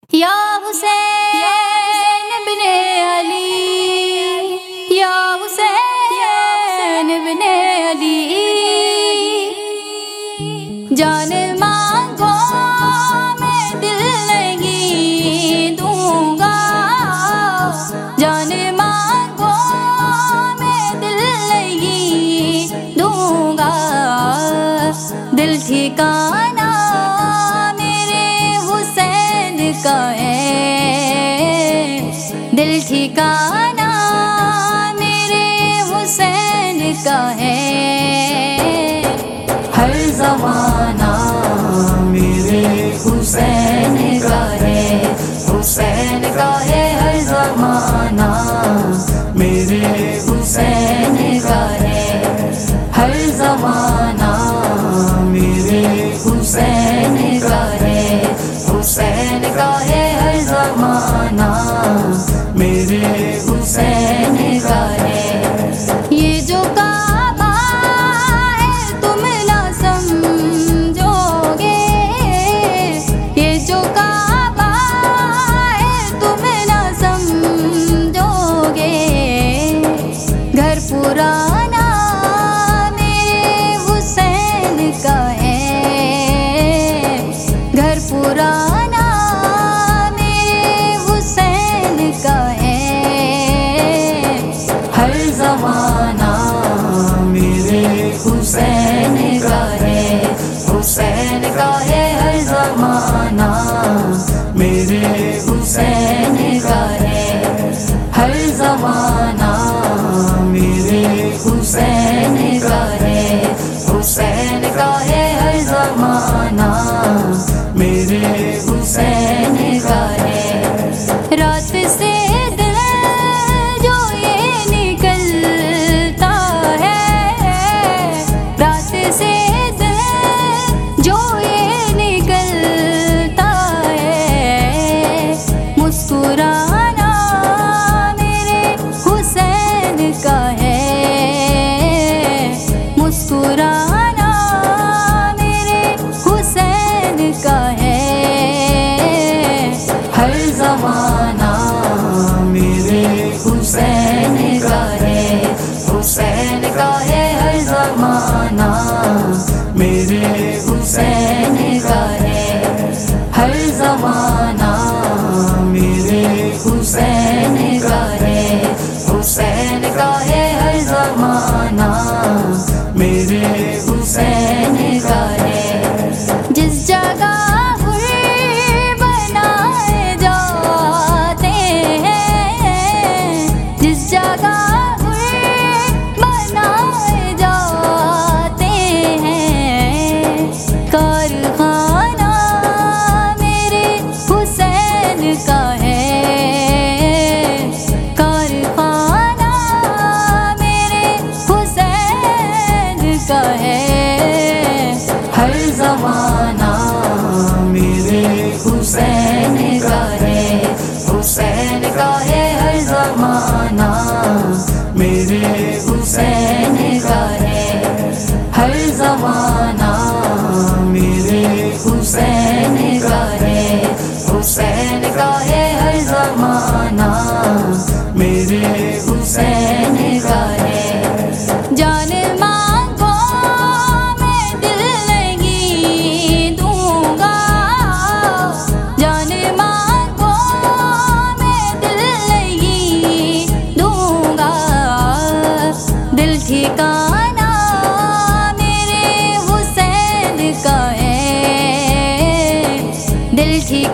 یا حسین ابن علی، یا حسین ابن علی، جان مانگو میں دل نہیں دوں گا، جان مانگو میں دل نہیں دوں گا، دل ٹھکانا میرے حسین کا ہے، دل ٹھکانا میرے حسین کا ہے، ہر زمانہ میرے حسین کا ہے، حسین کا ہے ہر زمانہ میرے حسین کا ہے، ہر زمانہ میرے حسین کا ہے، حسین کا ہے ہر زمانہ میرے حسین کا ہے۔ یہ جو کعبہ ہے تم نہ سمجھو گے، یہ جو کعبہ ہے تم نہ سمجھو گے، گھر پرانا میرے حسین کا ہے، گھر پرانا میرے حسین کا ہے، ہر زمانہ میرے حسین کا ہے، حسین کا ہے ہر زمانہ میرے حسین کا ہے، ہر زمانہ میرے حسین کا ہے، حسین کا ہے ہر زمانہ میرے حسین کا ہے۔ رات سے دل جو یہ نکلتا ہے، رات سے دل جو یہ نکلتا ہے، مسکرانا میرے حسین کا ہے، مسکرانا میرے حسین کا ہے، ہر زمانہ میرے حسین کا ہے، حسین کا ہے ہر زمانہ میرے حسین کا ہے، ہر زمانہ میرے حسین کا ہے، حسین کا ہے ہر زمانہ میرے حسین کا ہے۔ جس جگہ بنائے جاتے ہیں، جس جگہ بنائے جاتے ہیں، کارخانہ میرے حسین کا ہے، کارخانہ میرے حسین کا ہے، ہر زمانہ میرے حسین کا ہے، حسین کا ہے ہر زمانہ میرے حسین کا ہے، ہر زمانہ میرے حسین کا ہے، حسین کا ہے ہر زمانہ میرے حسین کا ہے۔ جان مانگو میں دل نہیں دوں گا، جان مانگو میں دل نہیں دوں گا، دل ٹھکانا میرے حسین کا ہے، دل ٹھکانا